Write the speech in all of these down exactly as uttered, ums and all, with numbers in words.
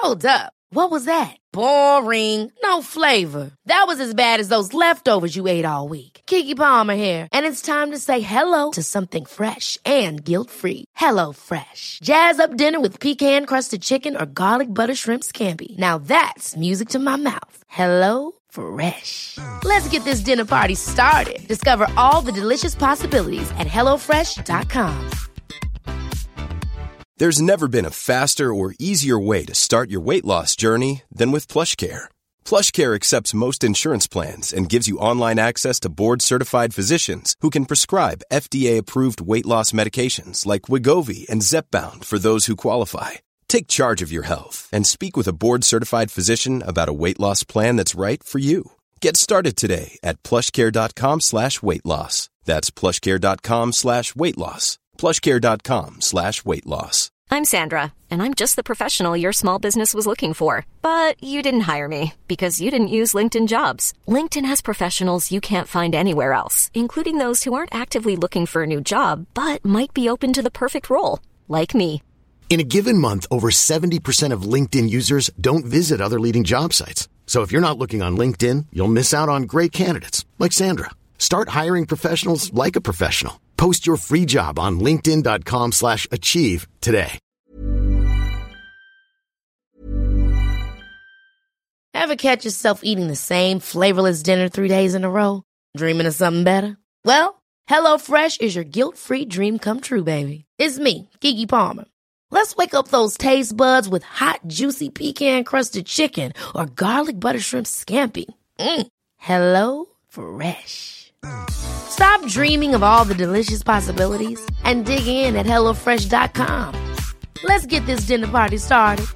Hold up. What was that? Boring. No flavor. That was as bad as those leftovers you ate all week. Keke Palmer here, and it's time to say hello to something fresh and guilt-free. Hello Fresh. Jazz up dinner with pecan-crusted chicken or garlic butter shrimp scampi. Now that's music to my mouth. Hello Fresh. Let's get this dinner party started. Discover all the delicious possibilities at hello fresh dot com. There's never been a faster or easier way to start your weight loss journey than with PlushCare. PlushCare accepts most insurance plans and gives you online access to board-certified physicians who can prescribe F D A-approved weight loss medications like Wegovy and Zepbound for those who qualify. Take charge of your health and speak with a board-certified physician about a weight loss plan that's right for you. Get started today at plushcare.com slash weight loss. That's plushcare.com slash weight loss. plushcare.com slash weight loss. I'm Sandra, and I'm just the professional your small business was looking for. But you didn't hire me because you didn't use LinkedIn Jobs. LinkedIn has professionals you can't find anywhere else, including those who aren't actively looking for a new job, but might be open to the perfect role, like me. In a given month, over seventy percent of LinkedIn users don't visit other leading job sites. So if you're not looking on LinkedIn, you'll miss out on great candidates like Sandra. Start hiring professionals like a professional. Post your free job on linkedin.com slash achieve today. Ever catch yourself eating the same flavorless dinner three days in a row? Dreaming of something better? Well, HelloFresh is your guilt-free dream come true, baby. It's me, Keke Palmer. Let's wake up those taste buds with hot, juicy pecan-crusted chicken or garlic butter shrimp scampi. Mm. Hello Fresh. Stop dreaming of all the delicious possibilities and dig in at hello fresh dot com. Let's get this dinner party started.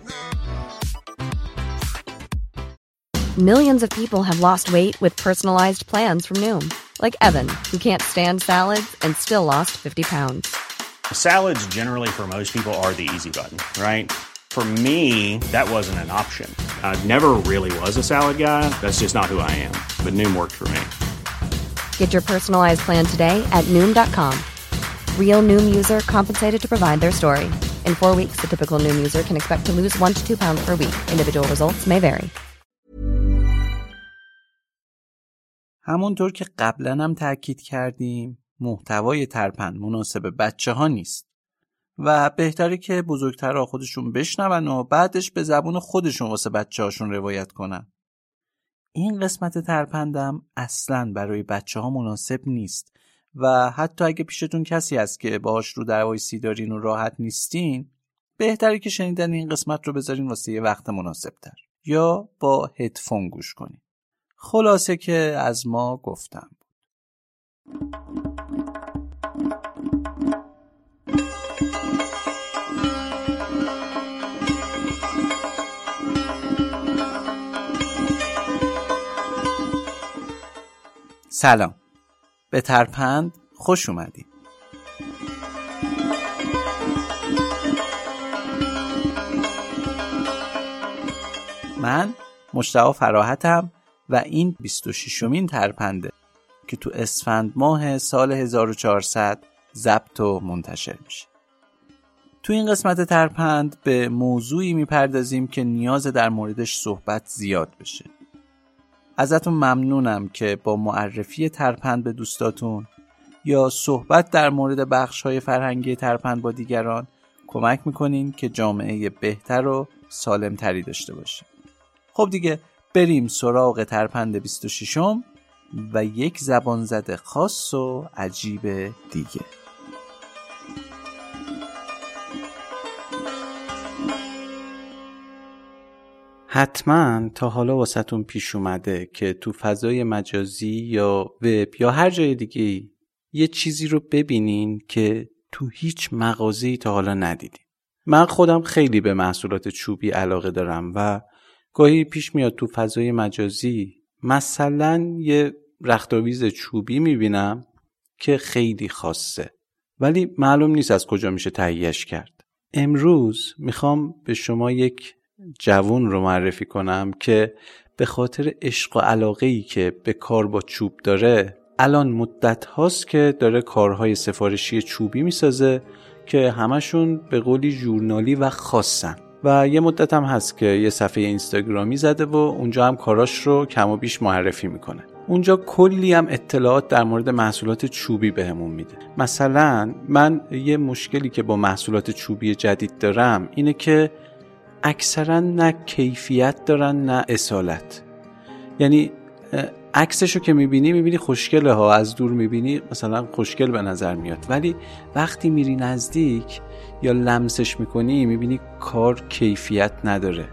Millions of people have lost weight with personalized plans from Noom. Like Evan, who can't stand salads and still lost fifty pounds. Salads generally for most people are the easy button, right? For me, that wasn't an option. I never really was a salad guy. That's just not who I am. But Noom worked for me. Get your personalized plan today at noom dot com. Real Noom user compensated to provide their story. In four weeks, the typical Noom user can expect to lose one to two pounds per week. Individual results may vary. همونطور که قبلا هم تأکید کردیم، محتوای ترپند مناسب بچه ها نیست و بهتره که بزرگترها خودشون بشنون و بعدش به زبون خودشون واسه بچه هاشون روایت کنن. این قسمت ترپندم اصلاً برای بچه ها مناسب نیست و حتی اگه پیشتون کسی هست که باهاش رو دروایسی دارین و راحت نیستین، بهتره که شنیدن این قسمت رو بذارین واسه یه وقت مناسب تر یا با هدفون گوش کنین. خلاصه که از ما گفتم. سلام، به ترپند خوش اومدید. من مجتبی فراحتم و این بیست و ششمین ترپنده که تو اسفند ماه سال هزار و چهارصد ضبط و منتشر میشه. تو این قسمت ترپند به موضوعی میپردازیم که نیاز در موردش صحبت زیاد بشه. ازتون ممنونم که با معرفی ترپند به دوستاتون یا صحبت در مورد بخش‌های فرهنگی ترپند با دیگران کمک میکنین که جامعه بهتر و سالمتری داشته باشیم. خب دیگه بریم سراغ ترپند بیست و ششم و یک زبان زده خاص و عجیب دیگه. حتما تا حالا واسهتون پیش اومده که تو فضای مجازی یا وب یا هر جای دیگه یه چیزی رو ببینین که تو هیچ مغازه‌ای تا حالا ندیدین. من خودم خیلی به محصولات چوبی علاقه دارم و گاهی پیش میاد تو فضای مجازی مثلا یه رختاویز چوبی میبینم که خیلی خاصه ولی معلوم نیست از کجا میشه تهیه‌اش کرد. امروز میخوام به شما یک جوون رو معرفی کنم که به خاطر عشق و علاقه‌ای که به کار با چوب داره الان مدت هاست که داره کارهای سفارشی چوبی میسازه که همشون به قولی ژورنالی و خاصن و یه مدت هم هست که یه صفحه اینستاگرامی زده و اونجا هم کاراش رو کم و بیش معرفی میکنه. اونجا کلی هم اطلاعات در مورد محصولات چوبی بهمون میده. مثلا من یه مشکلی که با محصولات چوبی جدید دارم اینه که اکثرا نه کیفیت دارن نه اصالت. یعنی عکسشو که میبینی میبینی خوشگله ها، از دور میبینی مثلا خوشگل به نظر میاد، ولی وقتی میری نزدیک یا لمسش میکنی میبینی کار کیفیت نداره،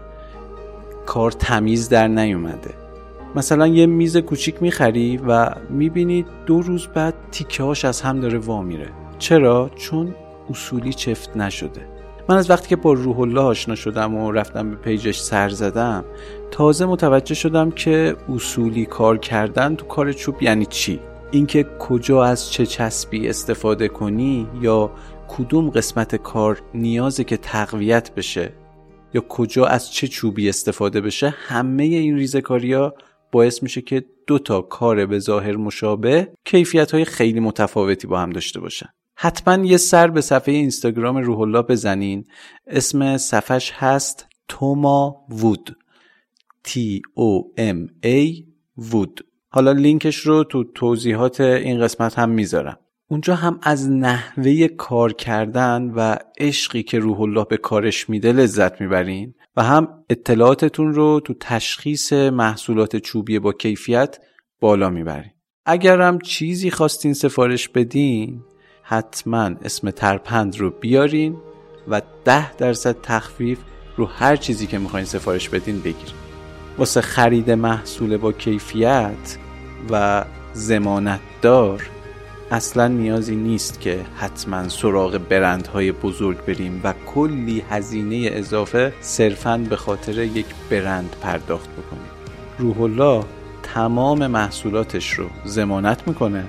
کار تمیز در نیومده. مثلا یه میز کوچیک میخری و میبینی دو روز بعد تیکه هاش از هم داره وا میره. چرا؟ چون اصولی چفت نشده. من از وقتی که با روح الله آشنا شدم و رفتم به پیجش سر زدم تازه متوجه شدم که اصولی کار کردن تو کار چوب یعنی چی. اینکه کجا از چه چسبی استفاده کنی یا کدوم قسمت کار نیازه که تقویت بشه یا کجا از چه چوبی استفاده بشه، همه این ریزه‌کاری‌ها باعث میشه که دو تا کار به ظاهر مشابه کیفیت‌های خیلی متفاوتی با هم داشته باشن. حتما یه سر به صفحه اینستاگرام روح الله بزنین. اسم صفحش هست توما وود، تی او ام ای وود. حالا لینکش رو تو توضیحات این قسمت هم میذارم. اونجا هم از نحوه کار کردن و عشقی که روح الله به کارش میده لذت میبرین و هم اطلاعاتتون رو تو تشخیص محصولات چوبی با کیفیت بالا میبرین. اگرم چیزی خواستین سفارش بدین حتما اسم ترپند رو بیارین و ده درصد تخفیف رو هر چیزی که میخواین سفارش بدین بگیرین. واسه خرید محصول با کیفیت و ضمانت دار اصلا نیازی نیست که حتما سراغ برندهای بزرگ بریم و کلی هزینه اضافه صرفاً به خاطر یک برند پرداخت بکنیم. روح الله تمام محصولاتش رو ضمانت میکنه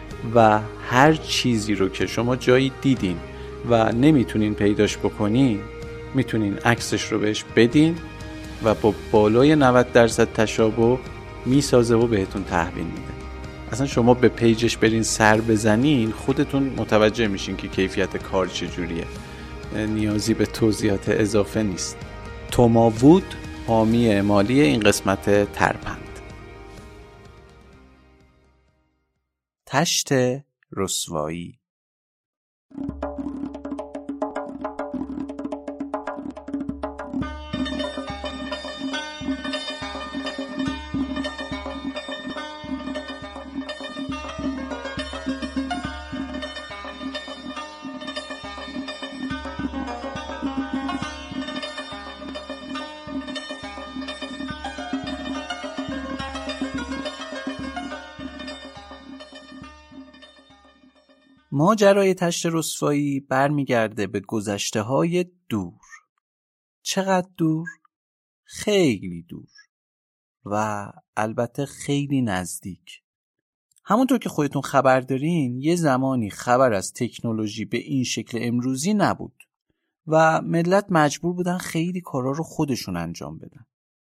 و هر چیزی رو که شما جایی دیدین و نمیتونین پیداش بکنین میتونین عکسش رو بهش بدین و با بالای نود درصد تشابه میسازه و بهتون تحویل میده. اصلا شما به پیجش برین سر بزنین خودتون متوجه میشین که کیفیت کار چجوریه. نیازی به توضیحات اضافه نیست. توما وود حامی مالی این قسمت ترپند. تشت رسوایی. ماجرای تشت رسوایی برمیگرده به گذشته های دور. چقدر دور؟ خیلی دور و البته خیلی نزدیک. همونطور که خودتون خبر دارین یه زمانی خبر از تکنولوژی به این شکل امروزی نبود و ملت مجبور بودن خیلی کارا رو خودشون انجام بدن.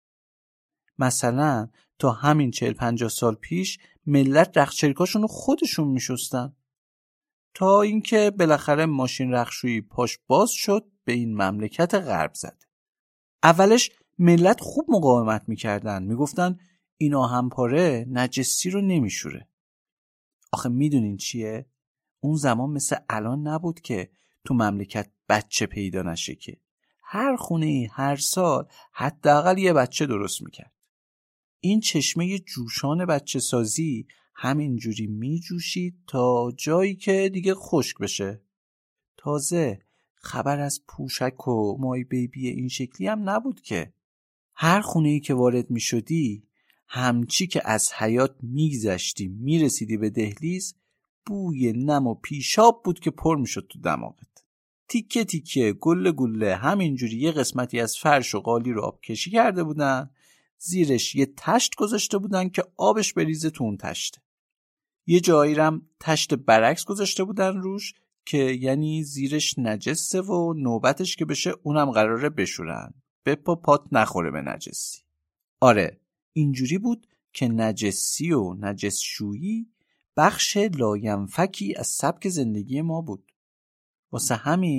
مثلا تا همین چهل پنجاه سال پیش ملت رختچریکاشون رو خودشون میشستن تا اینکه بالاخره ماشین رختشویی پاش باز شد به این مملکت غرب زده. اولش ملت خوب مقاومت میکردن، میگفتن این آهنپاره نجسی رو نمیشوره. آخه میدونین چیه؟ اون زمان مثل الان نبود که تو مملکت بچه پیدا نشه که هر خونه هر سال حداقل یه بچه درست میکرد. این چشمه جوشان بچه سازی همینجوری می جوشید تا جایی که دیگه خشک بشه. تازه خبر از پوشک و مای بیبی این شکلی هم نبود که. هر خونه‌ای که وارد می شدی همچی که از حیاط می گذشتی می رسیدی به دهلیز بوی نم و پیشاب بود که پر می شد تو دماغت. تیکه تیکه گله گله همینجوری یه قسمتی از فرش و قالی رو آب کشی کرده بودن، زیرش یه تشت گذاشته بودن که آبش بریزه تو اون تشت. یه جایی هم تشت برعکس گذاشته بودن روش که یعنی زیرش نجسه و نوبتش که بشه اونم قراره بشورن به پا پات نخوره به نجسی. آره اینجوری بود که نجسی و نجسشویی بخش لاینفکی از سبک زندگی ما بود. واسه همین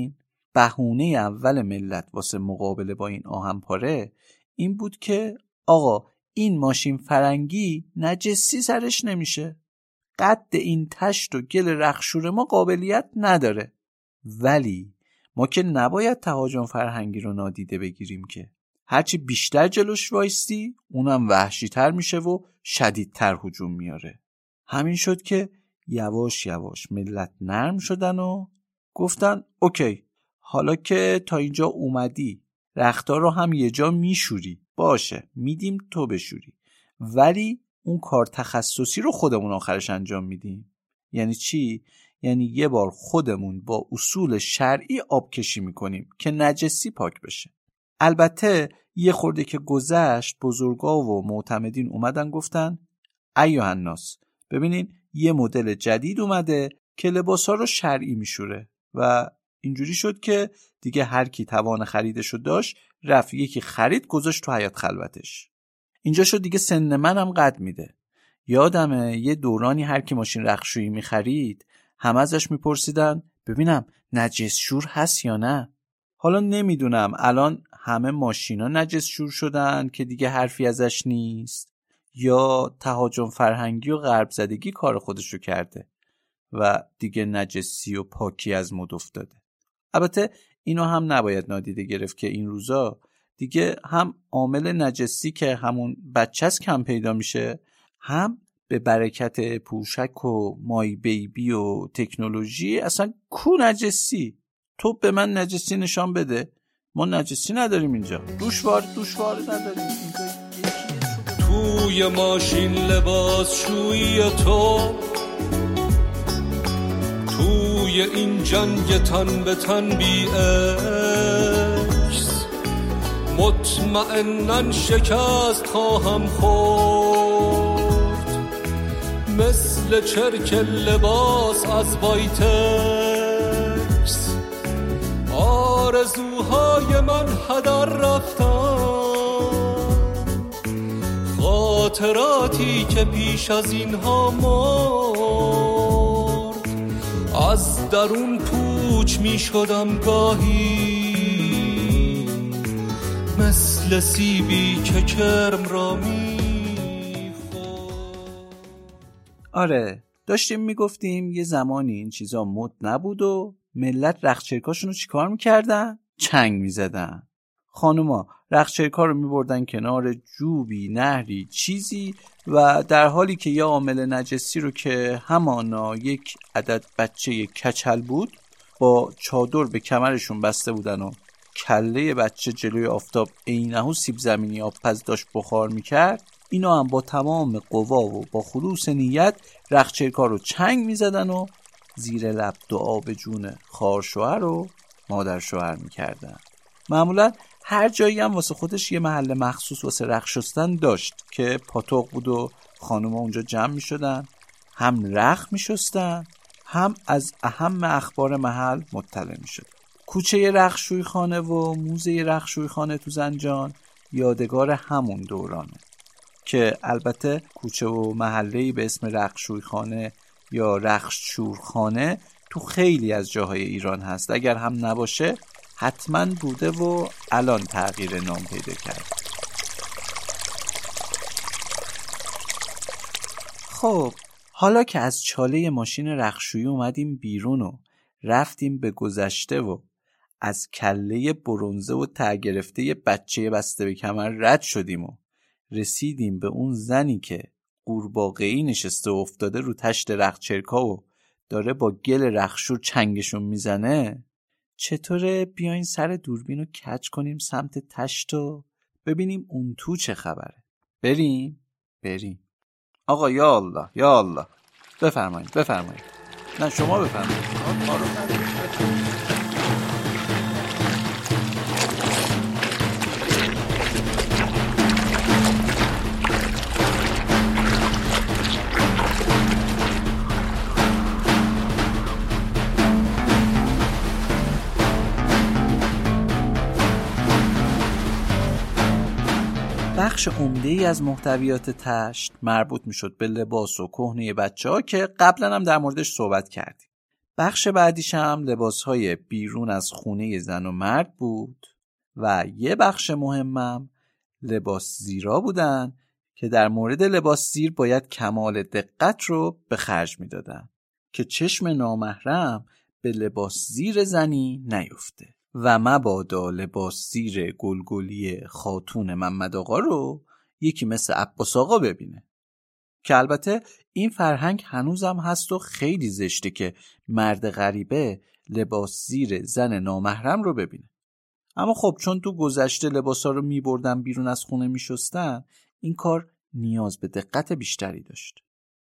بهونه اول ملت واسه مقابله با این آهنپاره این بود که آقا این ماشین فرنگی نجسی سرش نمیشه، قد این تشت و گل رخشور ما قابلیت نداره. ولی ما که نباید تهاجم فرهنگی رو نادیده بگیریم که هرچی بیشتر جلوش وایستی اونم وحشی‌تر میشه و شدیدتر هجوم میاره. همین شد که یواش یواش ملت نرم شدن و گفتن اوکی، حالا که تا اینجا اومدی رختار رو هم یه جا میشوری، باشه میدیم تو بشوری، ولی اون کار تخصصی رو خودمون آخرش انجام میدیم. یعنی چی؟ یعنی یه بار خودمون با اصول شرعی آبکشی میکنیم که نجسی پاک بشه. البته یه خورده که گذشت بزرگا و معتمدین اومدن گفتن ایها الناس، ببینین یه مدل جدید اومده که لباسا رو شرعی میشوره و اینجوری شد که دیگه هر کی توان خریدشو داشت رفت یکی خرید گذاشت تو حیاط خلوتش. اینجا شد دیگه سن منم قد میده. یادمه یه دورانی هر کی ماشین رخشویی میخرید همه ازش میپرسیدن ببینم نجس شور هست یا نه. حالا نمیدونم الان همه ماشینا نجس شور شدن که دیگه حرفی ازش نیست یا تهاجم فرهنگی و غرب زدگی کار خودشو کرده و دیگه نجسی و پاکی از مد افتاده. البته اینو هم نباید نادیده گرفت که این روزا دیگه هم عامل نجسی که همون بچه‌ست کم پیدا میشه، هم به برکت پوشک و مای بیبی و تکنولوژی اصلا کو نجسی. تو به من نجسی نشان بده، ما نجسی نداریم اینجا، دوشوار دوشوار نداریم اینجا. توی ماشین لباس شویی تو، توی این جنگ تن به تن بی عکس، مطمئنن شکست خواهم خورد، مثل چرک لباس از وایتکس. آرزوهای من هدر رفتن، خاطراتی که پیش از اینها مرد، از درون پوچ می شدم گاهی، مثل سیبی که کرم را می خورد. آره داشتیم میگفتیم یه زمانی این چیزا مد نبود و ملت رختچرکاشون رو چیکار میکردن؟ چنگ میزدن. خانوما رختچرکا رو میبردن کنار جوبی، نهری، چیزی و در حالی که یه عامل نجسی رو که همانا یک عدد بچه کچل بود با چادر به کمرشون بسته بودن و کله بچه جلوی آفتاب عینه‌هو سیب زمینی آبپز داشت بخار میکرد، اینا هم با تمام قوا و با خلوص نیت رختچرکا رو چنگ میزدن و زیر لب دعا به جون خواهر شوهر و مادر شوهر میکردن. معمولا هر جایی هم واسه خودش یه محل مخصوص واسه رخت شستن داشت که پاتوق بود و خانوما اونجا جمع میشدن، هم رخت میشستن هم از اهم اخبار محل مطلع میشدن. کوچه رختشویی خانه و موزه رختشویی خانه تو زنجان یادگار همون دورانه که البته کوچه و محله‌ای به اسم رختشویی خانه یا رختشورخانه تو خیلی از جاهای ایران هست. اگر هم نباشه حتما بوده و الان تغییر نام پیدا کرد. خب حالا که از چاله ماشین رختشویی اومدیم بیرون و رفتیم به گذشته و از کله برنزه و ته گرفته بچه بسته به کمر رد شدیم و رسیدیم به اون زنی که قورباغه‌ای نشسته و افتاده رو تشت رختچرکا و داره با گل رختشور چنگشون میزنه، چطوره بیاین سر دوربین رو کج کنیم سمت تشت و ببینیم اون تو چه خبره؟ بریم؟ بریم. آقا یا الله یا الله، بفرمایید بفرمایید. نه شما بفرمایید، شما کارو ندارید. بخش عمده‌ای از محتویات تشت مربوط میشد به لباس و کهنه بچه‌ها که قبلا هم در موردش صحبت کردیم. بخش بعدیش هم لباسهای بیرون از خونه زن و مرد بود و یه بخش مهمم لباس زیرا بودن که در مورد لباس زیر باید کمال دقت رو به خرج میدادن که چشم نامحرم به لباس زیر زنی نیفته و مبادا لباس زیر گلگلی خاتون محمد آقا رو یکی مثل عباس آقا ببینه. که البته این فرهنگ هنوزم هست و خیلی زشته که مرد غریبه لباس زیر زن نامحرم رو ببینه. اما خب چون تو گذشته لباسا رو میبردن بیرون از خونه میشستن، این کار نیاز به دقت بیشتری داشت.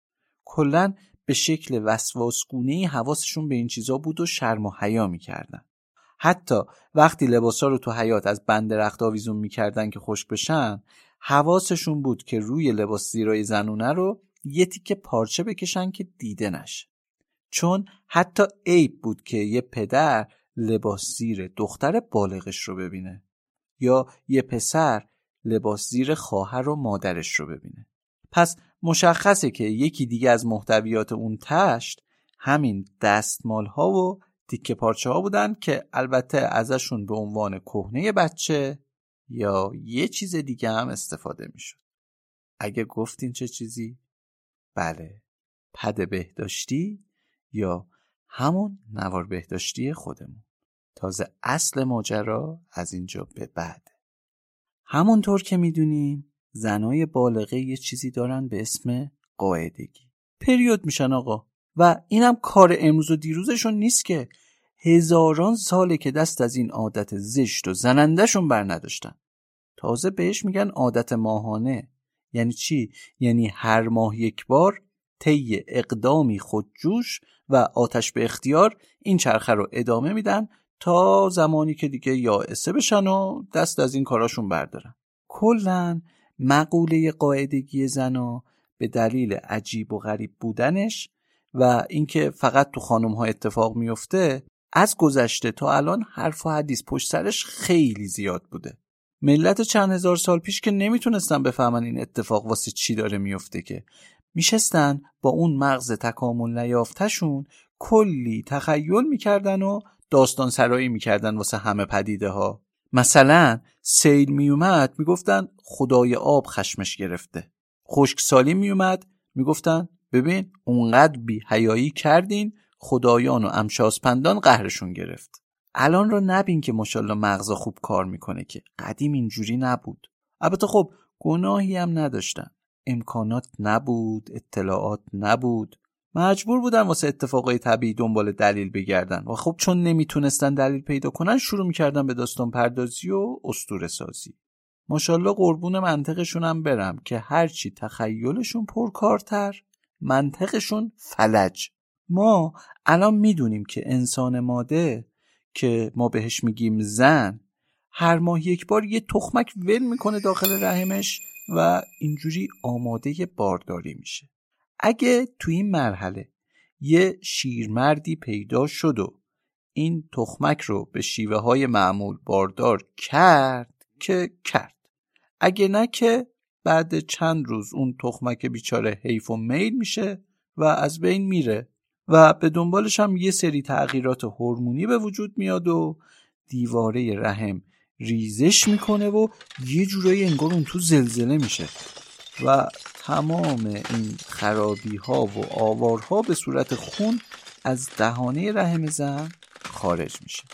کلن به شکل وسواسگونه‌ای حواسشون به این چیزا بود و شرم و حیا میکردن. حتی وقتی لباسا رو تو حیاط از بند رخت آویزون میکردن که خشک بشن، حواسشون بود که روی لباس زیرای زنونه رو یه تیکه پارچه بکشن که دیده نشه. چون حتی عیب بود که یه پدر لباس زیر دختر بالغش رو ببینه یا یه پسر لباس زیر خواهر و مادرش رو ببینه. پس مشخصه که یکی دیگه از محتویات اون تشت همین دستمال ها و تیکه پارچه ها بودن که البته ازشون به عنوان کهنه بچه یا یه چیز دیگه هم استفاده می شد. اگه گفتین چه چیزی؟ بله، پد بهداشتی یا همون نوار بهداشتی خودمون. تازه اصل ماجرا از اینجا به بعد. همونطور که میدونیم زنای بالغه یه چیزی دارن به اسم قاعدگی. پریود میشن آقا. و اینم کار امروز و دیروزشون نیست که هزاران ساله که دست از این عادت زشت و زنندهشون بر نداشتن. تازه بهش میگن عادت ماهانه. یعنی چی؟ یعنی هر ماه یک بار طی اقدامی خودجوش و آتش به اختیار این چرخه رو ادامه میدن تا زمانی که دیگه یائسه بشن و دست از این کاراشون بردارن. کلن مقوله قاعدگی زنا به دلیل عجیب و غریب بودنش و اینکه فقط تو خانم ها اتفاق میفته، از گذشته تا الان حرف و حدیث پشت سرش خیلی زیاد بوده. ملت چند هزار سال پیش که نمیتونستن بفهمن این اتفاق واسه چی داره میفته، که میشستن با اون مغز تکامل نیافتشون کلی تخیل میکردن و داستان سرایی میکردن واسه همه پدیده ها. مثلا سیل میومد میگفتن خدای آب خشمش گرفته. خشکسالی میومد میگفتن ببین اونقدر بی حیایی کردین خدایان و امشاسپندان قهرشون گرفت. الان رو نبین که ماشاءالله مغزا خوب کار میکنه، که قدیم اینجوری نبود. البته خب گناهی هم نداشتن، امکانات نبود، اطلاعات نبود، مجبور بودن واسه اتفاقای طبیعی دنبال دلیل بگردن و خب چون نمیتونستن دلیل پیدا کنن شروع میکردن به داستان پردازی و اسطوره سازی. ماشاءالله قربون منطقشون هم برم که هرچی تخیلشون پرکارتر منطقشون فلج. ما الان میدونیم که انسان ماده که ما بهش میگیم زن هر ماه یک بار یه تخمک ول میکنه داخل رحمش و اینجوری آماده بارداری میشه. اگه تو این مرحله یه شیرمردی پیدا شد و این تخمک رو به شیوه های معمول باردار کرد که کرد، اگه نه که بعد چند روز اون تخمک بیچاره حیف و میل میشه و از بین میره و به دنبالش هم یه سری تغییرات هورمونی به وجود میاد و دیواره رحم ریزش میکنه و یه جورایی انگار اون تو زلزله میشه و تمام این خرابی ها و آوارها به صورت خون از دهانه رحم زن خارج میشه.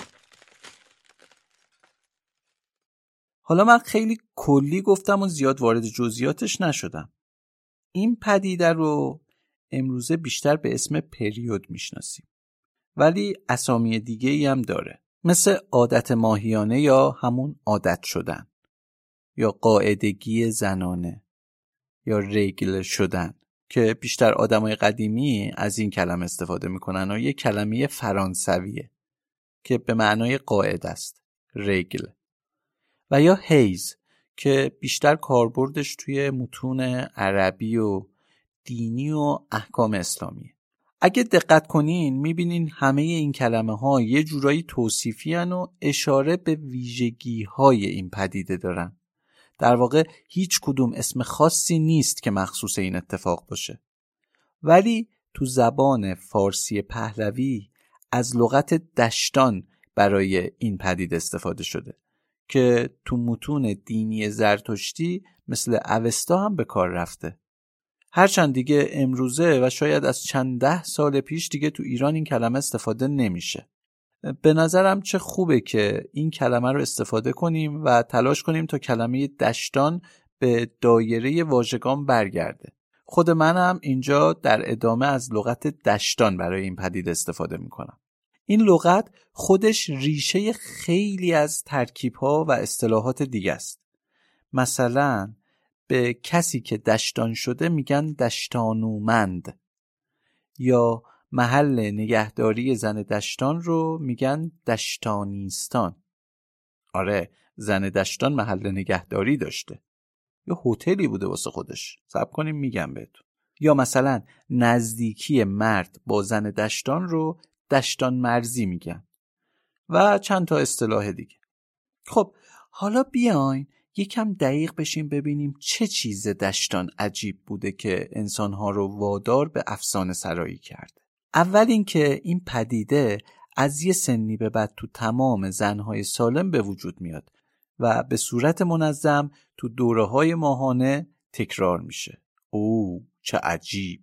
حالا من خیلی کلی گفتم و زیاد وارد جزئیاتش نشدم. این پدیده رو امروزه بیشتر به اسم پریود میشناسیم، ولی اسامی دیگه ای هم داره، مثل عادت ماهیانه یا همون عادت شدن یا قاعدگی زنانه یا رگل شدن که بیشتر آدمای قدیمی از این کلمه استفاده میکنن و یه کلمه فرانسویه که به معنای قاعد است، رگل، و یا حیض که بیشتر کاربردش توی متون عربی و دینی و احکام اسلامیه. اگه دقت کنین میبینین همه این کلمه ها یه جورایی توصیفی هن و اشاره به ویژگی های این پدیده دارن. در واقع هیچ کدوم اسم خاصی نیست که مخصوص این اتفاق باشه، ولی تو زبان فارسی پهلوی از لغت دشتان برای این پدید استفاده شده که تو متون دینی زرتشتی مثل اوستا هم به کار رفته. هرچند دیگه امروزه و شاید از چند ده سال پیش دیگه تو ایران این کلمه استفاده نمیشه. به نظرم چه خوبه که این کلمه رو استفاده کنیم و تلاش کنیم تا کلمه دشتان به دایره واژگان برگرده. خود منم اینجا در ادامه از لغت دشتان برای این پدیده استفاده میکنم. این لغت خودش ریشه خیلی از ترکیب‌ها و اصطلاحات دیگه است. مثلا به کسی که دشتان شده میگن دشتانومند، یا محل نگهداری زن دشتان رو میگن دشتانیستان. آره، زن دشتان محل نگهداری داشته، یا هتلی بوده واسه خودش. صبر کنیم میگم بهتون. یا مثلا نزدیکی مرد با زن دشتان رو دشتان مرزی میگن و چند تا اصطلاح دیگه. خب حالا بیاین یکم دقیق بشیم ببینیم چه چیز دشتان عجیب بوده که انسانها رو وادار به افسانه سرایی کرده. اول اینکه این پدیده از یه سنی به بعد تو تمام زنهای سالم به وجود میاد و به صورت منظم تو دوره‌های ماهانه تکرار میشه. اوه چه عجیب.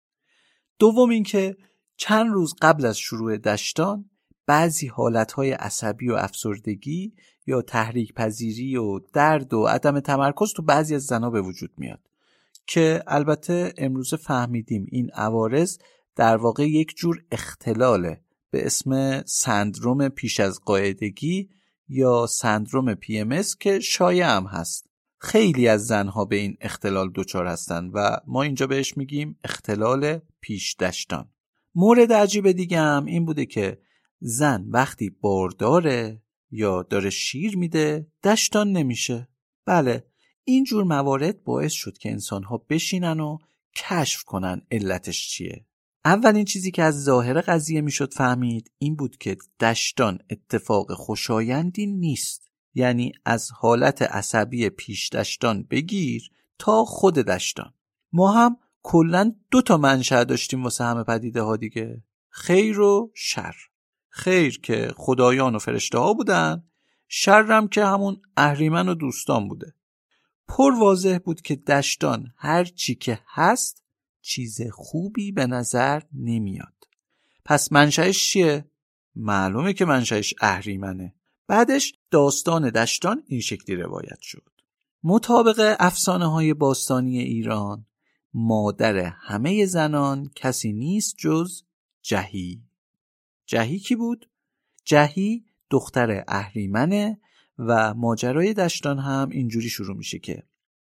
دوم اینکه چند روز قبل از شروع دشتان بعضی حالتهای عصبی و افسردگی یا تحریک پذیری و درد و عدم تمرکز تو بعضی از زنها به وجود میاد که البته امروز فهمیدیم این عوارض در واقع یک جور اختلاله به اسم سندروم پیش از قاعدگی یا سندروم پی ام اس که شایع هم هست. خیلی از زنها به این اختلال دچار هستن و ما اینجا بهش میگیم اختلال پیش دشتان. مورد عجیب دیگه هم این بوده که زن وقتی بارداره یا داره شیر میده دشتان نمیشه. بله، این جور موارد باعث شد که انسانها بشینن و کشف کنن علتش چیه. اولین چیزی که از ظاهر قضیه میشد فهمید این بود که دشتان اتفاق خوشایندی نیست. یعنی از حالت عصبی پیش دشتان بگیر تا خود دشتان. ما هم کلن دو تا منشأ داشتیم واسه همه پدیده ها دیگه، خیر و شر. خیر که خدایان و فرشته ها بودن، شرم که همون اهریمن و دوستان بوده. پر واضح بود که دشتان هر چی که هست چیز خوبی به نظر نمیاد. پس منشأش چیه؟ معلومه که منشأش اهریمنه. بعدش داستان دشتان این شکلی روایت شد. مطابق افسانه های باستانی ایران، مادر همه زنان کسی نیست جز جهی. جهی کی بود؟ جهی دختر اهریمنه و ماجرای دشتان هم اینجوری شروع میشه که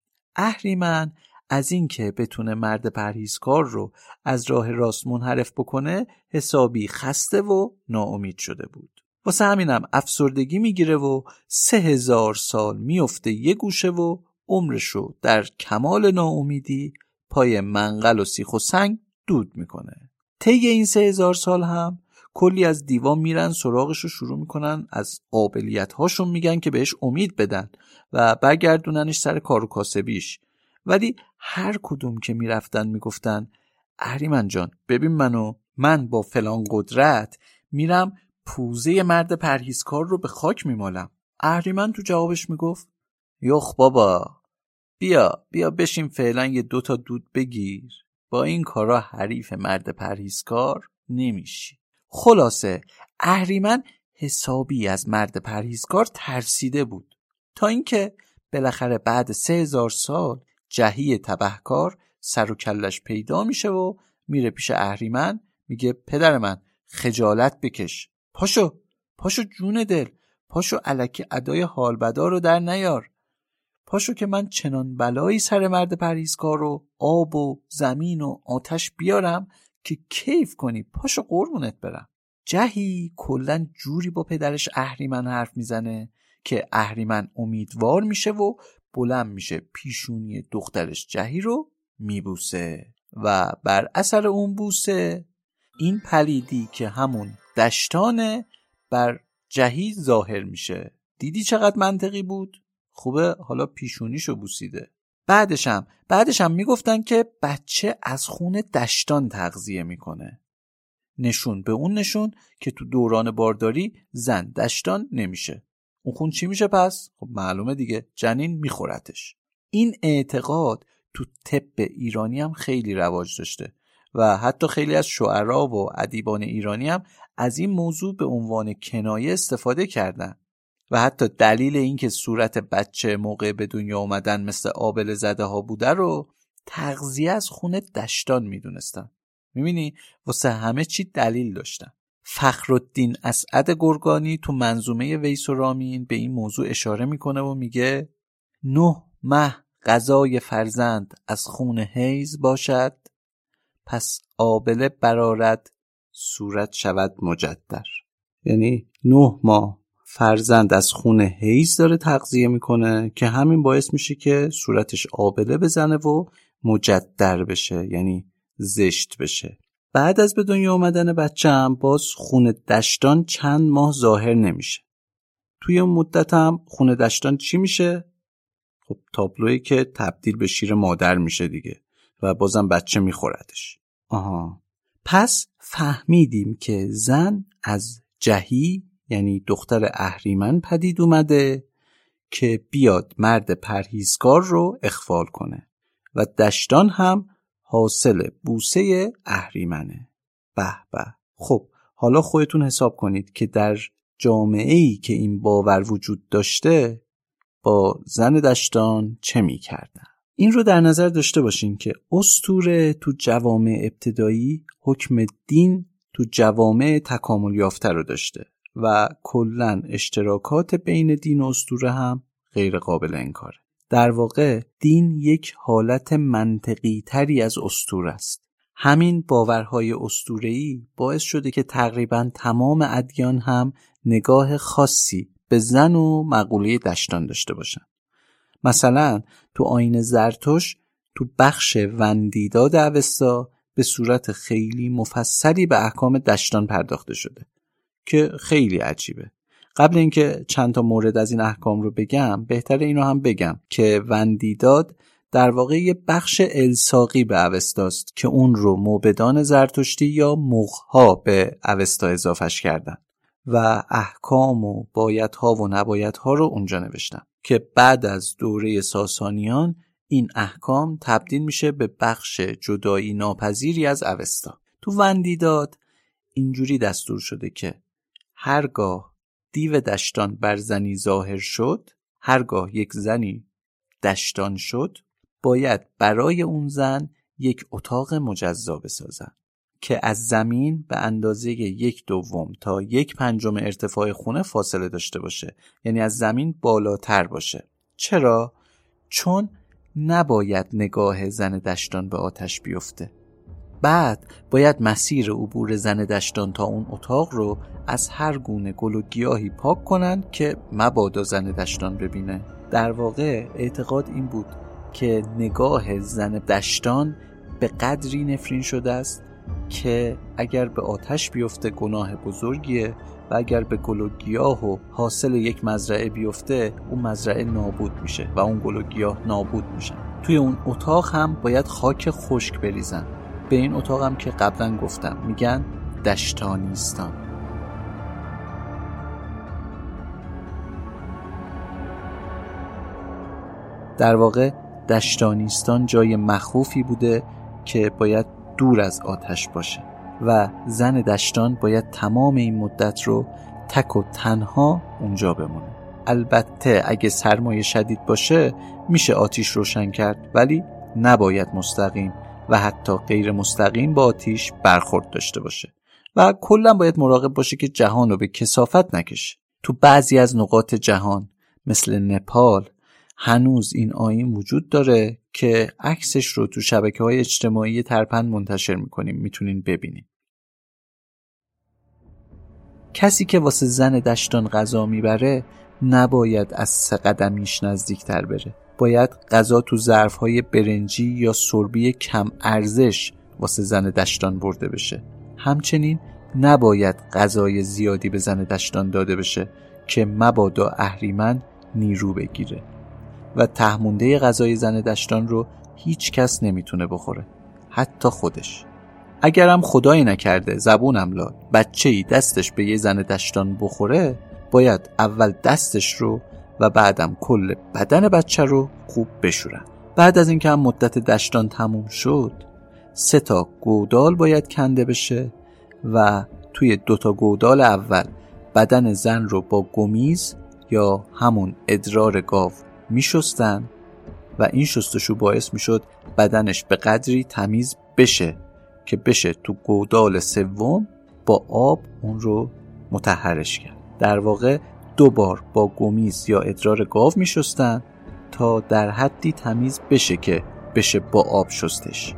اهریمن از این که بتونه مرد پرهیزکار رو از راه راست منحرف بکنه حسابی خسته و ناامید شده بود. واسه همینم افسردگی میگیره و سه هزار سال میفته یه گوشه و عمرشو در کمال ناامیدی پای منقل و سیخ و سنگ دود میکنه. طی این سه هزار سال هم کلی از دیوان میرن سراغشو شروع میکنن از قابلیت هاشون میگن که بهش امید بدن و برگردوننش سر کار و کاسبیش. ولی هر کدوم که میرفتن میگفتن اهریمن جان ببین منو، من با فلان قدرت میرم پوزه مرد پرهیزکار رو به خاک میمالم. اهریمن تو جوابش میگفت یخ بابا، بیا بیا بشین فعلا یه دوتا دود بگیر، با این کارا حریف مرد پرهیزکار نمیشی. خلاصه اهریمن حسابی از مرد پرهیزکار ترسیده بود تا اینکه بالاخره بعد سه هزار سال جهی تبهکار سر و کلش پیدا میشه و میره پیش اهریمن میگه پدر من خجالت بکش، پاشو پاشو جون دل، پاشو الکی ادای حالبدا رو در نیار، پاشو که من چنان بلایی سر مرد پرهیزکار رو آب و زمین و آتش بیارم که کیف کنی، پاشو قربونت برم. جهی کلن جوری با پدرش اهریمن حرف میزنه که اهریمن امیدوار میشه و بلند میشه پیشونی دخترش جهی رو میبوسه و بر اثر اون بوسه این پلیدی که همون دشتانه بر جهی ظاهر میشه. دیدی چقدر منطقی بود؟ خوبه حالا پیشونیشو بوسیده. بعدشم بعدشم میگفتن که بچه از خون دشتان تغذیه میکنه. نشون به اون نشون که تو دوران بارداری زن دشتان نمیشه. اون خون چی میشه پس؟ خب معلومه دیگه، جنین میخورتش. این اعتقاد تو طب ایرانی هم خیلی رواج داشته و حتی خیلی از شعرا و ادیبان ایرانی هم از این موضوع به عنوان کنایه استفاده کردن و حتی دلیل این که صورت بچه موقع به دنیا اومدن مثل آبله زده ها بوده رو تغذیه از خون دشتان میدونستن. میبینی واسه همه چی دلیل داشتن. فخرالدین اسعد گرگانی تو منظومه ویس و رامین به این موضوع اشاره میکنه و میگه نه مه غذای فرزند از خون حیض باشد، پس آبله برآرد صورت شود مجدر. یعنی نه ماه فرزند از خون حیض داره تغذیه میکنه که همین باعث میشه که صورتش آبله بزنه و مجدر بشه، یعنی زشت بشه. بعد از به دنیا آمدن بچه هم باز خون دشتان چند ماه ظاهر نمیشه. توی اون مدت هم خون دشتان چی میشه؟ خب تابلویی که تبدیل به شیر مادر میشه دیگه و بازم بچه میخوردش. آها، پس فهمیدیم که زن از جهی یعنی دختر اهریمن پدید اومده که بیاد مرد پرهیزکار رو اخفال کنه و دشتان هم حاصل بوسه اهریمنه. به به. خب حالا خودتون حساب کنید که در جامعه‌ای که این باور وجود داشته با زن دشتان چه می‌کردن. این رو در نظر داشته باشین که اسطوره تو جوامع ابتدایی حکم دین تو جوامع تکامل یافته رو داشته و کلاً اشتراکات بین دین و اسطوره هم غیر قابل انکاره. در واقع دین یک حالت منطقی تری از اسطوره است. همین باورهای اسطوره‌ای باعث شده که تقریباً تمام ادیان هم نگاه خاصی به زن و مقوله دشتان داشته باشن. مثلا تو آیین زرتشت تو بخش وندیداد اوستا به صورت خیلی مفصلی به احکام دشتان پرداخته شده که خیلی عجیبه. قبل اینکه چند تا مورد از این احکام رو بگم بهتره اینو هم بگم که وندیداد در واقع یه بخش الساقی به اوستاست که اون رو موبدان زرتشتی یا مغها به اوستا اضافهش کردن و احکام و بایدها و نبایدها رو اونجا نوشتن که بعد از دوره ساسانیان این احکام تبدیل میشه به بخش جدایی ناپذیری از اوستا. تو وندیداد اینجوری دستور شده که هرگاه دیو دشتان بر زنی ظاهر شد، هرگاه یک زنی دشتان شد، باید برای اون زن یک اتاق مجزا بسازن که از زمین به اندازه یک دوم تا یک پنجم ارتفاع خونه فاصله داشته باشه، یعنی از زمین بالاتر باشه. چرا؟ چون نباید نگاه زن دشتان به آتش بیفته. بعد باید مسیر عبور زن دشتان تا اون اتاق رو از هر گونه گل و گیاهی پاک کنن که مبادا زن دشتان ببینه. در واقع اعتقاد این بود که نگاه زن دشتان به قدری نفرین شده است که اگر به آتش بیفته گناه بزرگیه و اگر به گل و گیاه و حاصل یک مزرعه بیفته اون مزرعه نابود میشه و اون گل و گیاه نابود میشن. توی اون اتاق هم باید خاک خشک بریزن. به این اتاق هم که قبلا گفتم میگن دشتانیستان. در واقع دشتانیستان جای مخوفی بوده که باید دور از آتش باشه و زن دشتان باید تمام این مدت رو تک و تنها اونجا بمونه. البته اگه سرمایه شدید باشه میشه آتیش روشن کرد، ولی نباید مستقیم و حتی غیر مستقیم با آتیش برخورد داشته باشه و کلا باید مراقب باشه که جهان رو به کثافت نکشه. تو بعضی از نقاط جهان مثل نپال هنوز این آیین وجود داره که عکسش رو تو شبکه‌های اجتماعی ترپند منتشر می‌کنیم، میتونین ببینین. کسی که واسه زن دشتان غذا میبره نباید از سه قدمیش نزدیکتر بره. باید غذا تو ظرف‌های برنجی یا سربی کم ارزش واسه زن دشتان برده بشه. همچنین نباید غذای زیادی به زن دشتان داده بشه که مبادا اهریمن نیرو بگیره و تهمونده غذای زن دشتان رو هیچ کس نمیتونه بخوره، حتی خودش. اگرم خدایی نکرده زبونم لال بچه‌ای دستش به یه زن دشتان بخوره، باید اول دستش رو و بعدم کل بدن بچه رو خوب بشورن. بعد از اینکه هم مدت دشتان تموم شد، سه تا گودال باید کنده بشه و توی دوتا گودال اول بدن زن رو با گمیز یا همون ادرار گاو می شستن و این شستشو باعث می شد بدنش به قدری تمیز بشه که بشه تو گودال سوم با آب اون رو مطهرش کرد. در واقع دو بار با گمیز یا ادرار گاو می شستن تا در حدی تمیز بشه که بشه با آب شستش.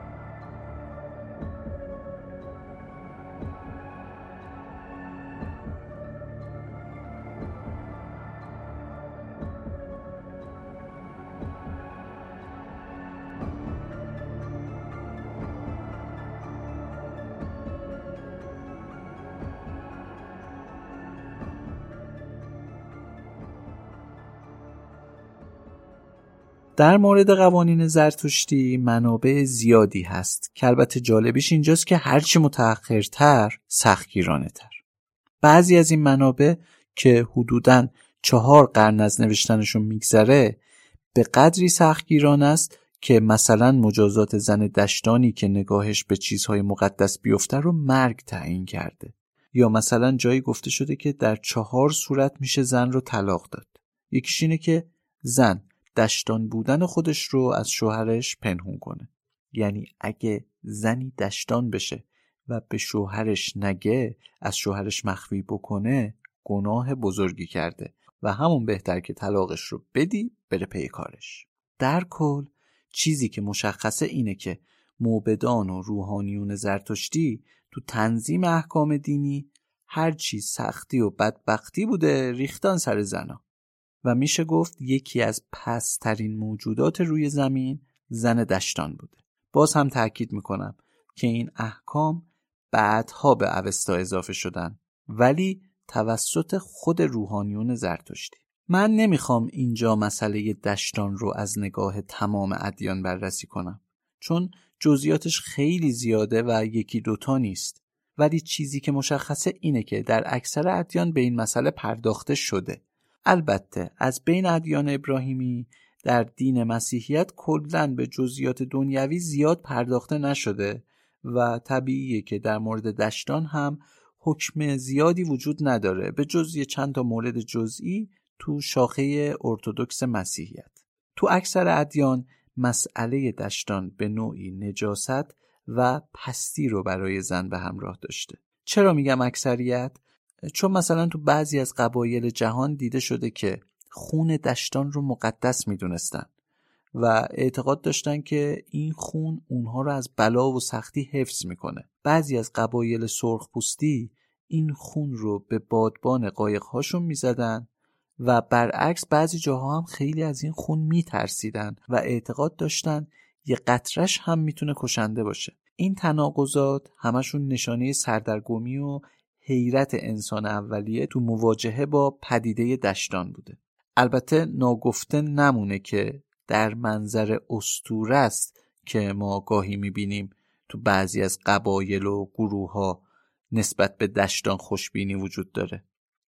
در مورد قوانین زرتشتی منابع زیادی هست که البته جالبیش اینجاست که هرچی متأخرتر سختگیرانه تر. بعضی از این منابع که حدوداً چهار قرن از نوشتنشون میگذره به قدری سختگیرانه است که مثلا مجازات زن دشتانی که نگاهش به چیزهای مقدس بیفته رو مرگ تعیین کرده، یا مثلا جایی گفته شده که در چهار صورت میشه زن رو طلاق داد. یکیش اینه که زن دشتان بودن خودش رو از شوهرش پنهون کنه، یعنی اگه زنی دشتان بشه و به شوهرش نگه، از شوهرش مخفی بکنه، گناه بزرگی کرده و همون بهتر که طلاقش رو بدی بره پی کارش. در کل چیزی که مشخصه اینه که موبدان و روحانیون زرتشتی تو تنظیم احکام دینی هر چی سختی و بدبختی بوده ریختن سر زنا و میشه گفت یکی از پست‌ترین موجودات روی زمین زن دشتان بوده. باز هم تأکید میکنم که این احکام بعدها به اوستا اضافه شدن، ولی توسط خود روحانیون زرتشتی. من نمیخوام اینجا مسئله دشتان رو از نگاه تمام ادیان بررسی کنم، چون جزئیاتش خیلی زیاده و یکی دوتا نیست، ولی چیزی که مشخصه اینه که در اکثر ادیان به این مسئله پرداخته شده. البته از بین ادیان ابراهیمی در دین مسیحیت کلاً به جزئیات دنیوی زیاد پرداخته نشده و طبیعیه که در مورد دشتان هم حکم زیادی وجود نداره به جز یه چند تا مورد جزئی تو شاخه ارتدوکس مسیحیت. تو اکثر ادیان مسئله دشتان به نوعی نجاست و پستی رو برای زن به همراه داشته. چرا میگم اکثریت؟ چون مثلا تو بعضی از قبایل جهان دیده شده که خون دشتان رو مقدس میدونستن و اعتقاد داشتن که این خون اونها رو از بلا و سختی حفظ میکنه. بعضی از قبایل سرخپوستی این خون رو به بادبان قایق‌هاشون میزدن و برعکس بعضی جاها هم خیلی از این خون میترسیدن و اعتقاد داشتن یه قطرش هم میتونه کشنده باشه. این تناقضات همشون نشانه سردرگمی و حیرت انسان اولیه تو مواجهه با پدیده دشتان بوده. البته ناگفته نمونه که در منظر اسطوره است که ما گاهی میبینیم تو بعضی از قبایل و گروه ها نسبت به دشتان خوشبینی وجود داره،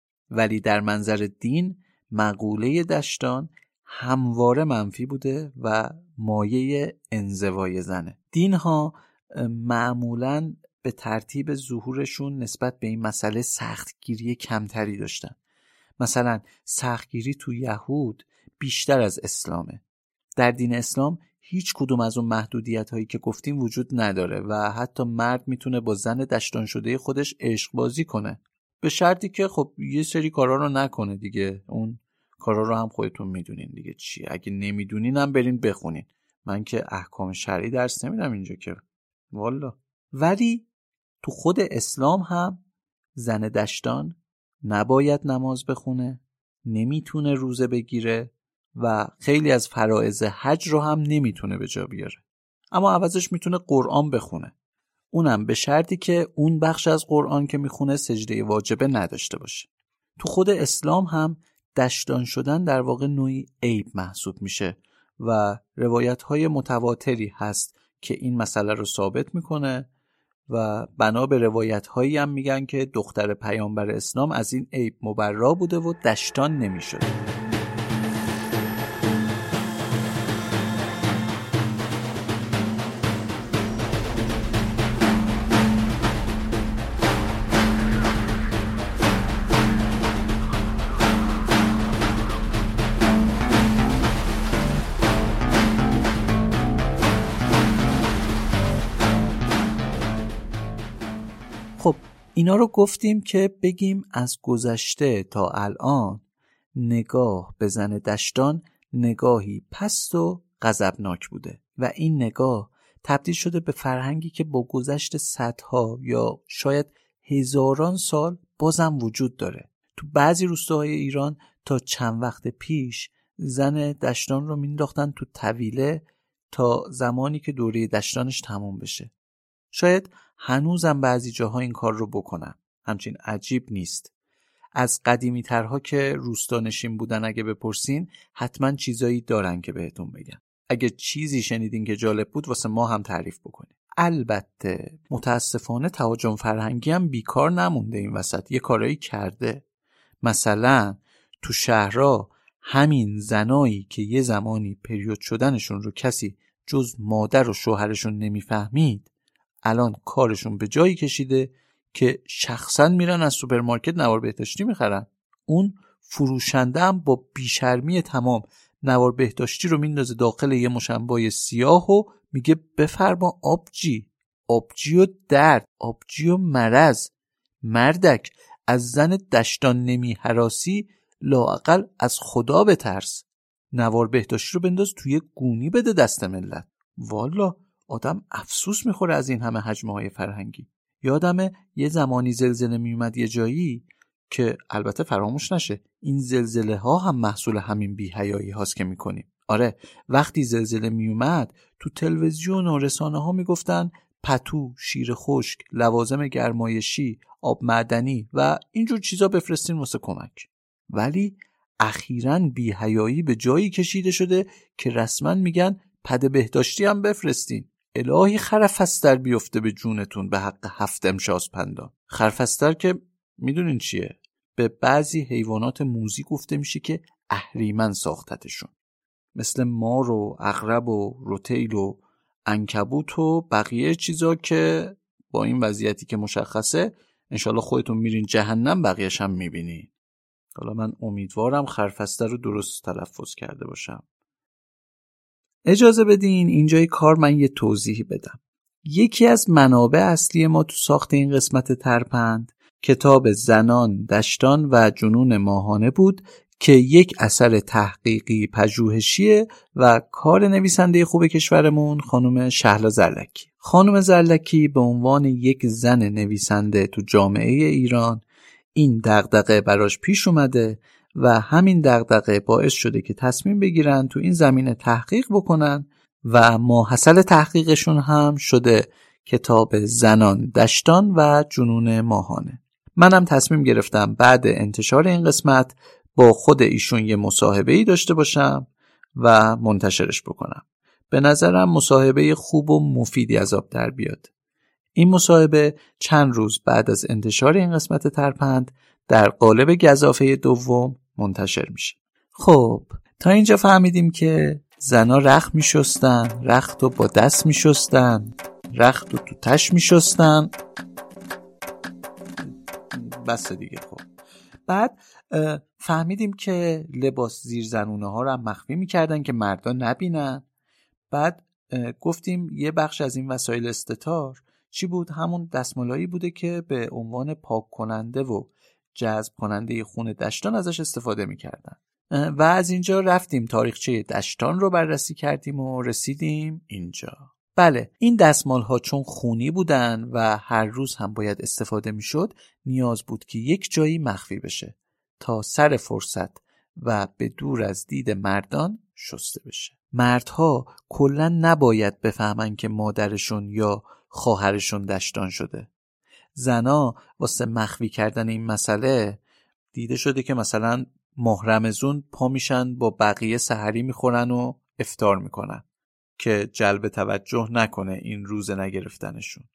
ولی در منظر دین مقوله دشتان همواره منفی بوده و مایه انزوای زنه. دین ها معمولاً به ترتیب ظهورشون نسبت به این مسئله سختگیری کمتری داشتن. مثلا سختگیری تو یهود بیشتر از اسلامه. در دین اسلام هیچ کدوم از اون محدودیت هایی که گفتیم وجود نداره و حتی مرد میتونه با زن دشتان شده خودش عشق بازی کنه، به شرطی که خب یه سری کارا رو نکنه دیگه. اون کارا رو هم خودتون میدونین دیگه چی. اگه نمیدونین هم برین بخونین، من که احکام شرعی درس نمیدم اینجا که والا. ولی تو خود اسلام هم زن دشتان نباید نماز بخونه، نمیتونه روزه بگیره و خیلی از فرائض حج رو هم نمیتونه به جا بیاره، اما عوضش میتونه قرآن بخونه، اونم به شرطی که اون بخش از قرآن که میخونه سجده واجبه نداشته باشه. تو خود اسلام هم دشتان شدن در واقع نوعی عیب محسوب میشه و روایت‌های متواتری هست که این مسئله رو ثابت میکنه و بنا به روایت هایی هم میگن که دختر پیامبر اسلام از این عیب مبرا بوده و دشتان نمیشد. خب اینا رو گفتیم که بگیم از گذشته تا الان نگاه به زن دشتان نگاهی پست و غضبناک بوده و این نگاه تبدیل شده به فرهنگی که با گذشت صدها یا شاید هزاران سال بازم وجود داره. تو بعضی روستاهای ایران تا چند وقت پیش زن دشتان رو مینداختن تو طویله تا زمانی که دوره دشتانش تموم بشه. شاید هنوزم بعضی جاها این کار رو بکنن. همچین عجیب نیست. از قدیمی ترها که روستا نشین بودن اگه بپرسین حتما چیزایی دارن که بهتون بگن. اگه چیزی شنیدین که جالب بود واسه ما هم تعریف بکنین. البته متاسفانه تهاجم فرهنگی هم بیکار نمونده این وسط. یه کارایی کرده. مثلا تو شهرها همین زنایی که یه زمانی پریود شدنشون رو کسی جز مادر و شوهرشون نمیفهمید الان کارشون به جایی کشیده که شخصا میرن از سوپرمارکت نوار بهداشتی میخرن. اون فروشنده هم با بیشرمی تمام نوار بهداشتی رو میندازه داخل یه مشنبای سیاه و میگه بفرما آبجی. آبجی و درد، آبجی و مرض. مردک از زن دشتان نمی هراسی لااقل از خدا بترس. نوار بهداشتی رو بنداز توی گونی بده دست ملت. والا آدم افسوس میخوره از این همه حجمه های فرهنگی. یادمه یه زمانی زلزله میومد یه جایی که البته فراموش نشه این زلزله ها هم محصول همین بی‌حیایی هاست که میکنیم. آره وقتی زلزله میومد تو تلویزیون و رسانه ها میگفتن پتو، شیر خشک، لوازم گرمایشی، آب معدنی و اینجور چیزا بفرستین واسه کمک. ولی اخیراً بی‌حیایی به جایی کشیده شده که رسما میگن پد بهداشتی هم بفرستین. الهی خرفستر بیفته به جونتون به حق هفت امشاز پندا. خرفستر که میدونین چیه؟ به بعضی حیوانات موذی گفته میشه که اهریمن ساختتشون، مثل مار و عقرب و روتیل و عنکبوت و بقیه چیزا که با این وضعیتی که مشخصه انشالله خودتون میرین جهنم بقیه‌ش هم میبینین. حالا من امیدوارم خرفستر رو درست تلفظ کرده باشم. اجازه بدین اینجای کار من یه توضیحی بدم. یکی از منابع اصلی ما تو ساخت این قسمت ترپند کتاب زنان، دشتان و جنون ماهانه بود که یک اثر تحقیقی پژوهشیه و کار نویسنده خوب کشورمون خانم شهلا زرلکی. خانم زرلکی به عنوان یک زن نویسنده تو جامعه ایران این دغدغه براش پیش اومده و همین دغدغه باعث شده که تصمیم بگیرن تو این زمینه تحقیق بکنن و ماحصل تحقیقشون هم شده کتاب زنان، دشتان و جنون ماهانه. منم تصمیم گرفتم بعد انتشار این قسمت با خود ایشون یه مصاحبه‌ای داشته باشم و منتشرش بکنم. به نظرم مصاحبه خوب و مفیدی از آب در بیاد. این مصاحبه چند روز بعد از انتشار این قسمت ترپند در قالب گزافه دوم منتشر میشه. خب تا اینجا فهمیدیم که زنا رخت میشستن، رخت رو با دست میشستن، رخت رو تو تش میشستن. بس دیگه. خب بعد فهمیدیم که لباس زیر زنونه ها رو هم مخفی میکردن که مردا نبینن. بعد گفتیم یه بخش از این وسایل استتار چی بود؟ همون دستمالایی بوده که به عنوان پاک کننده و جذب کننده خون دشتان ازش استفاده میکردن. و از اینجا رفتیم تاریخچه دشتان رو بررسی کردیم و رسیدیم اینجا. بله این دستمال ها چون خونی بودن و هر روز هم باید استفاده میشد نیاز بود که یک جایی مخفی بشه تا سر فرصت و به دور از دید مردان شسته بشه. مردها کلا نباید بفهمن که مادرشون یا خواهرشون دشتان شده. زنا واسه مخفی کردن این مسئله دیده شده که مثلا ماه رمضان پا میشن با بقیه سحری میخورن و افطار میکنن که جلب توجه نکنه این روزه نگرفتنشون.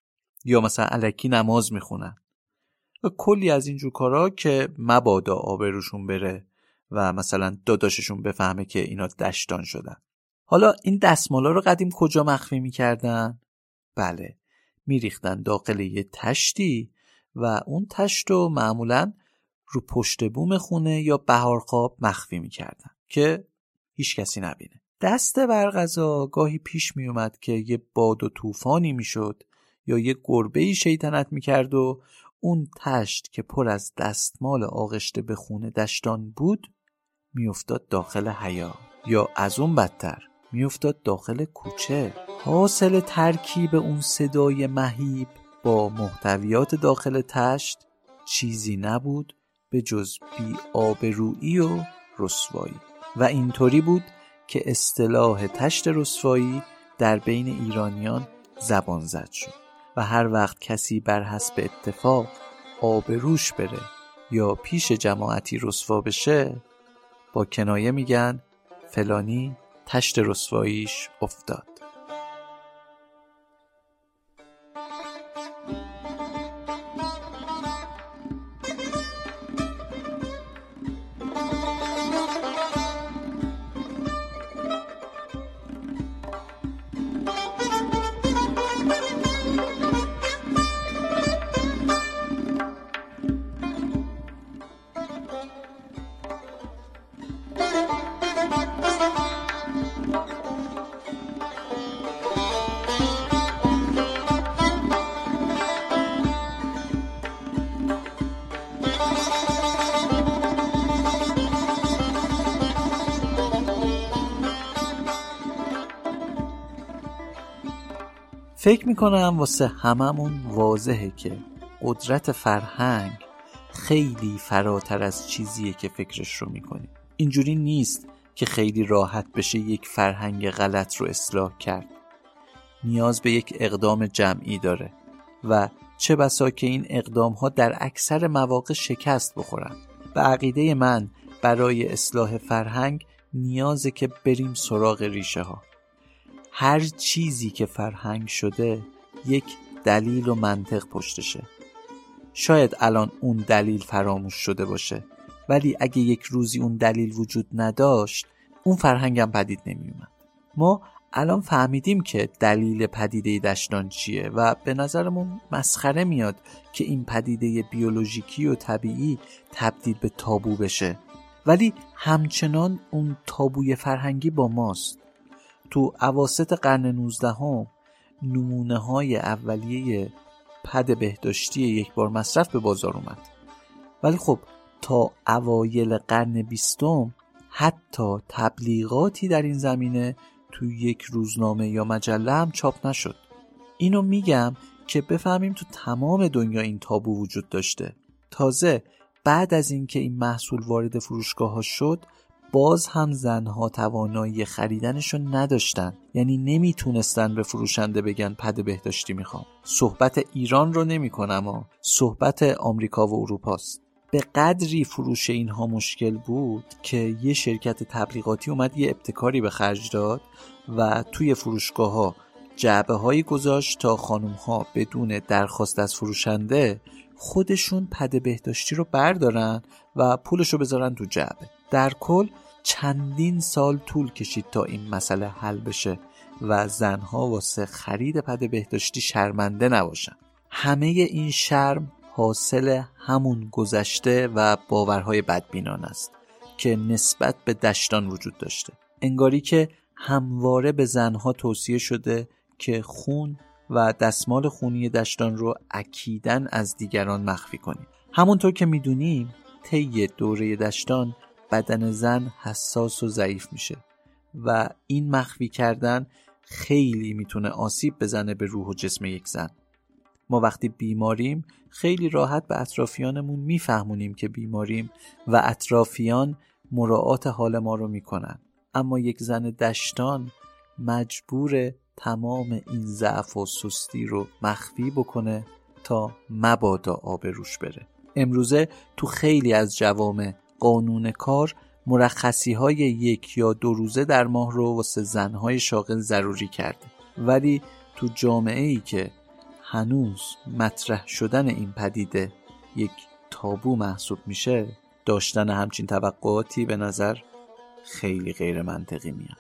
یا مثلا الکی نماز میخونن و کلی از اینجور کارا که مبادا آبروشون بره و مثلا داداششون بفهمه که اینا دشتان شدن. حالا این دستمالا رو قدیم کجا مخفی میکردن؟ بله، میریختن داخل یه تشتی و اون تشت رو معمولا رو پشت بوم خونه یا بهارخواب مخفی میکردن که هیچ کسی نبینه. دست برغذا گاهی پیش میومد که یه باد و طوفانی میشد یا یه گربه‌ای شیطنت میکرد و اون تشت که پر از دستمال آغشته به خون دشتان بود میافتاد داخل حیا، یا از اون بدتر میافتاد داخل کوچه. حاصل ترکیب اون صدای مهیب با محتویات داخل تشت چیزی نبود به جز بی آبرویی و رسوایی. و اینطوری بود که اصطلاح تشت رسوایی در بین ایرانیان زبان زد شد و هر وقت کسی بر حسب اتفاق آبروش بره یا پیش جماعتی رسوا بشه با کنایه میگن فلانی تشت رسواییش افتاد. فکر میکنم واسه هممون واضحه که قدرت فرهنگ خیلی فراتر از چیزیه که فکرش رو میکنیم. اینجوری نیست که خیلی راحت بشه یک فرهنگ غلط رو اصلاح کرد. نیاز به یک اقدام جمعی داره و چه بسا که این اقدام ها در اکثر مواقع شکست بخورن. به عقیده من برای اصلاح فرهنگ نیازه که بریم سراغ ریشه ها. هر چیزی که فرهنگ شده یک دلیل و منطق پشتشه. شاید الان اون دلیل فراموش شده باشه، ولی اگه یک روزی اون دلیل وجود نداشت اون فرهنگ هم پدید نمی اومد. ما الان فهمیدیم که دلیل پدیده دشتان چیه و به نظرمون مسخره میاد که این پدیده بیولوژیکی و طبیعی تبدیل به تابو بشه، ولی همچنان اون تابوی فرهنگی با ماست. تو اواسط قرن نوزدهم نمونه های اولیه پد بهداشتی یک بار مصرف به بازار اومد، ولی خب تا اوایل قرن بیستم حتی تبلیغاتی در این زمینه تو یک روزنامه یا مجله هم چاپ نشد. اینو میگم که بفهمیم تو تمام دنیا این تابو وجود داشته. تازه بعد از اینکه این محصول وارد فروشگاه ها شد باز هم زنها توانایی خریدنشو نداشتن، یعنی نمیتونستن به فروشنده بگن پد بهداشتی میخوام. صحبت ایران رو نمی کنم ها، صحبت آمریکا و اروپاست. به قدری فروش اینها مشکل بود که یه شرکت تبلیغاتی اومد یه ابتکاری به خرج داد و توی فروشگاه ها جعبه هایی گذاشت تا خانم ها بدون درخواست از فروشنده خودشون پد بهداشتی رو بردارن و پولشو بذارن تو جعبه. در کل چندین سال طول کشید تا این مسئله حل بشه و زنها واسه خرید پد بهداشتی شرمنده نباشن. همه این شرم حاصل همون گذشته و باورهای بدبینانه است که نسبت به دشتان وجود داشته. انگاری که همواره به زنها توصیه شده که خون و دستمال خونی دشتان رو اکیداً از دیگران مخفی کنیم. همونطور که میدونیم طی دوره دشتان بدن زن حساس و ضعیف میشه و این مخفی کردن خیلی میتونه آسیب بزنه به روح و جسم یک زن. ما وقتی بیماریم خیلی راحت به اطرافیانمون میفهمونیم که بیماریم و اطرافیان مراعات حال ما رو میکنن، اما یک زن دشتان مجبور تمام این ضعف و سستی رو مخفی بکنه تا مبادا آبروش بره. امروزه تو خیلی از جوامع قانون کار مرخصی های یک یا دو روزه در ماه رو واسه زنهای شاغل ضروری کرده، ولی تو جامعه ای که هنوز مطرح شدن این پدیده یک تابو محسوب میشه، داشتن همچین توقعاتی به نظر خیلی غیر منطقی میاد.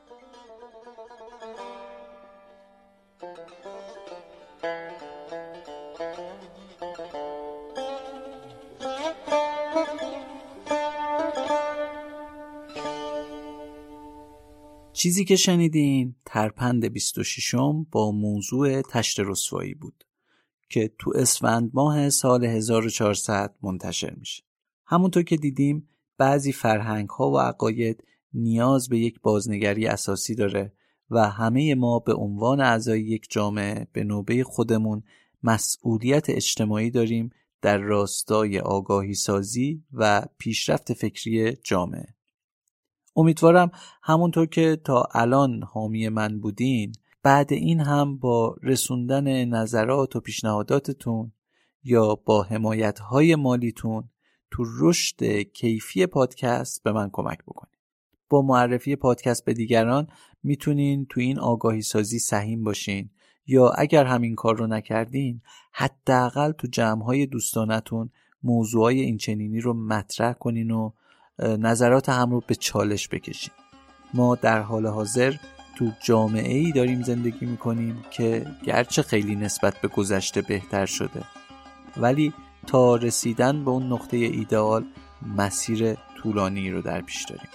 چیزی که شنیدین ترپند بیست و ششم با موضوع تشت رسوایی بود که تو اسفند ماه سال هزار و چهارصد منتشر میشه. همونطور که دیدیم بعضی فرهنگ ها و عقاید نیاز به یک بازنگری اساسی داره و همه ما به عنوان اعضای یک جامعه به نوبه خودمون مسئولیت اجتماعی داریم در راستای آگاهی سازی و پیشرفت فکری جامعه. امیدوارم همونطور که تا الان حامی من بودین بعد این هم با رسوندن نظرات و پیشنهاداتتون یا با حمایت‌های مالیتون تو رشد کیفی پادکست به من کمک بکنید. با معرفی پادکست به دیگران میتونین تو این آگاهی سازی سهیم باشین یا اگر همین کار رو نکردین حداقل تو جمع‌های دوستانتون موضوعای این چنینی رو مطرح کنین و نظرات هم رو به چالش بکشین. ما در حال حاضر تو جامعه‌ای داریم زندگی میکنیم که گرچه خیلی نسبت به گذشته بهتر شده ولی تا رسیدن به اون نقطه ایدئال مسیر طولانی رو در پیش داریم.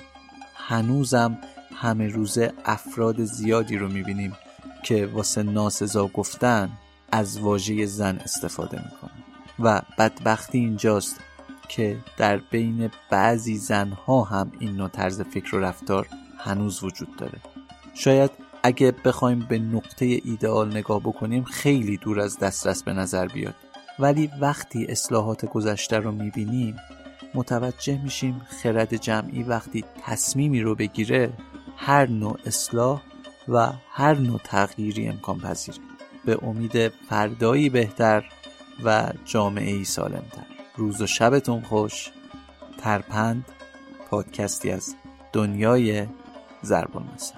هنوزم همه روزه افراد زیادی رو میبینیم که واسه ناسزا گفتن از واژه زن استفاده میکنن و بدبختی اینجاست که در بین بعضی زنها هم این نوع طرز فکر و رفتار هنوز وجود داره. شاید اگه بخوایم به نقطه ایدئال نگاه بکنیم خیلی دور از دسترس به نظر بیاد، ولی وقتی اصلاحات گذشته رو میبینیم متوجه میشیم خرد جمعی وقتی تصمیمی رو بگیره هر نوع اصلاح و هر نوع تغییری امکان پذیره. به امید فردایی بهتر و جامعه‌ای سالمتر. روز و شبتون خوش. ترپند، پادکستی از دنیای ضرب المثل.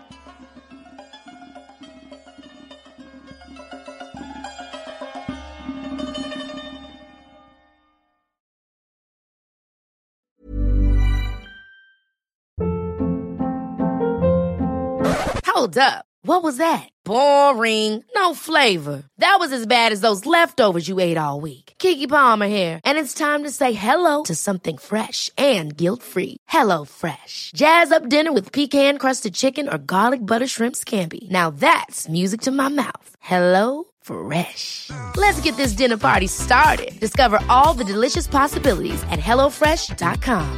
Hold up. What was that? Boring. No flavor. That was as bad as those leftovers you ate all week. Keke Palmer here, and it's time to say hello to something fresh and guilt-free. Hello Fresh. Jazz up dinner with pecan-crusted chicken or garlic butter shrimp scampi. Now that's music to my mouth. Hello Fresh. Let's get this dinner party started. Discover all the delicious possibilities at hello fresh dot com.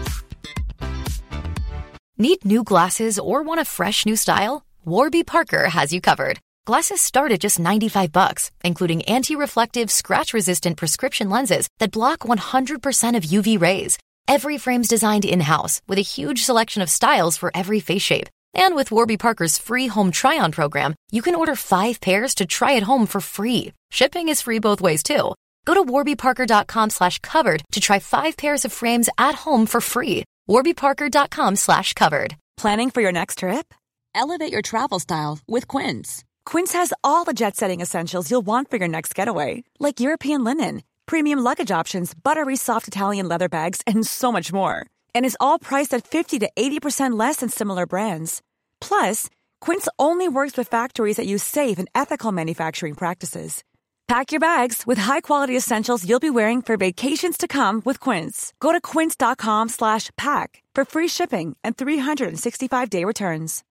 Need new glasses or want a fresh new style? Warby Parker has you covered. Glasses start at just ninety-five bucks, including anti-reflective, scratch-resistant prescription lenses that block one hundred percent of U V rays. Every frame's designed in-house with a huge selection of styles for every face shape. And with Warby Parker's free home try-on program, you can order five pairs to try at home for free. Shipping is free both ways, too. Go to warby parker dot com slash covered to try five pairs of frames at home for free. warby parker dot com slash covered. Planning for your next trip? Elevate your travel style with Quince. Quince has all the jet-setting essentials you'll want for your next getaway, like European linen, premium luggage options, buttery soft Italian leather bags, and so much more. And is all priced at fifty to eighty percent less than similar brands. Plus, Quince only works with factories that use safe and ethical manufacturing practices. Pack your bags with high-quality essentials you'll be wearing for vacations to come with Quince. Go to quince dot com slash pack for free shipping and three hundred sixty-five day returns.